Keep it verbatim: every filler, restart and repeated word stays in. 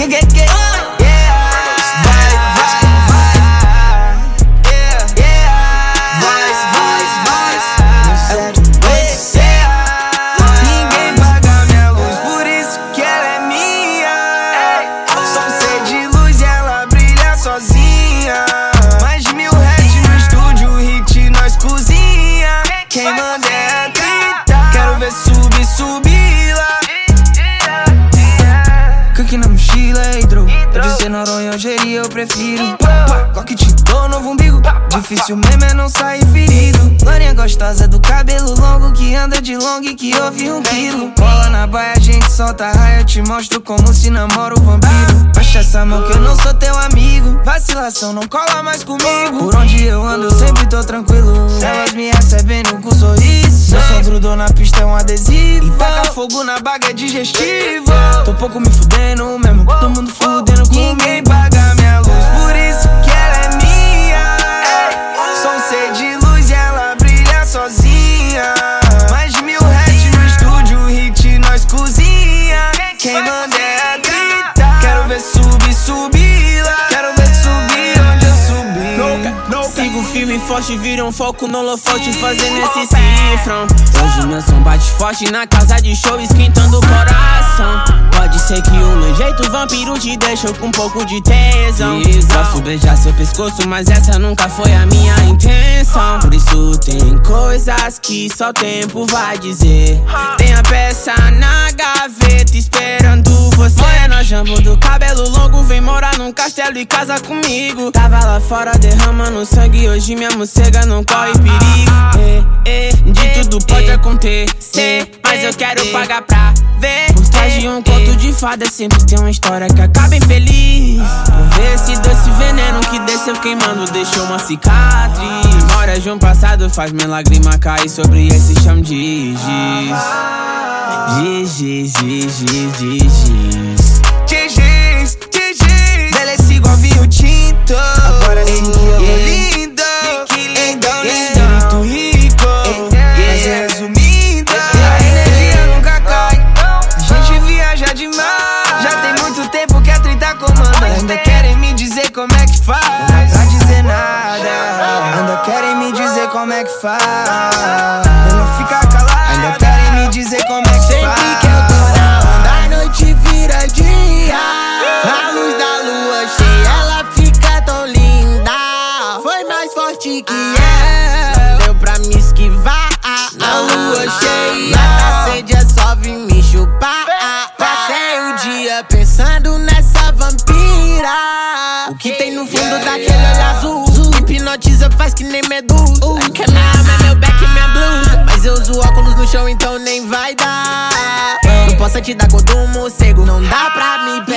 Que, que, que? Yeah. Vai, vai, vai. Yeah, yeah. Voz, voz, voz. Yeah. Ninguém paga minha luz, por isso que ela é minha. Som ser de luz e ela brilha sozinha. Mais de mil heads no estúdio, hit nós cozinha. Quem manda é a trinta. Quero ver subir, subir lá. Cookie na mochila, hidro. Pode ser Noronha ou Jeri, eu prefiro. Glock te dou, novo umbigo. Difícil mesmo é não sair ferido. Lorinha gostosa do cabelo longo, que anda de long e que ouve um quilo. Cola na baia, a gente solta raia. Eu te mostro como se namora o vampiro. Baixa essa mão que eu não sou teu amigo. Vacilação não cola mais comigo. Por onde eu ando eu sempre tô tranquilo. Elas me recebem com um sorriso. Meu som grudou na pista é um adesivo. E taca fogo na baga é digestivo. Tô pouco me fudendo mesmo, todo mundo fudendo comigo. Ninguém paga minha luz, por isso que ela é minha. Som ser de luz e ela brilha sozinha. Mais de mil heads no estúdio, hit nós cozinha. Quem manda é a trinta. Quero ver subir, subir lá. Quero ver subir onde eu subi. Sigo firme e forte, vira um foco no holofote, fazendo esse cifrão. Hoje meu som bate forte na casa de show, esquentando o coração. Pode ser que o meu jeito vampiro te deixou com um pouco de tesão. Posso beijar seu pescoço, mas essa nunca foi a minha intenção. Por isso tem coisas que só o tempo vai dizer. Tem a peça na gaveta esperando você. Morena jambo do cabelo longo, vem morar num castelo e casa comigo. Tava lá fora derramando sangue, hoje minha morcega não corre perigo. É, é, de tudo pode acontecer, mas eu quero pagar pra ver. Por trás de um conto de fada sempre tem uma história que acaba infeliz. Por ver esse doce veneno que desceu queimando deixou uma cicatriz. Memória de um passado faz minha lágrima cair sobre esse chão de giz. Giz, giz, giz, giz, giz. Giz, giz, giz. Envelhece igual vinho tinto. Agora sim que é lindo. Então lindo, rico. Mas resumindo, a energia nunca cai. A gente viaja demais. Já tem muito tempo que a trinta comanda. Ainda querem me dizer como é que faz. Não dá pra dizer nada. Ainda querem me dizer como é que faz. Eu não ficar calado. Ainda querem me dizer como é que faz. Sempre que eu tô na onda, a noite vira dia. A luz da lua cheia, ela fica tão linda. Foi mais forte que ela, deu pra me esquivar. A lua cheia, na sede é só vir me chupar. Passei o dia pensando nessa vampira. O que tem no fundo daquele olho azul hipnotiza, faz que nem medusa. Que minha alma é meu back e minha blusa, mas eu uso óculos no chão, então nem vai dar. Não posso te dar cor do morcego, não dá pra me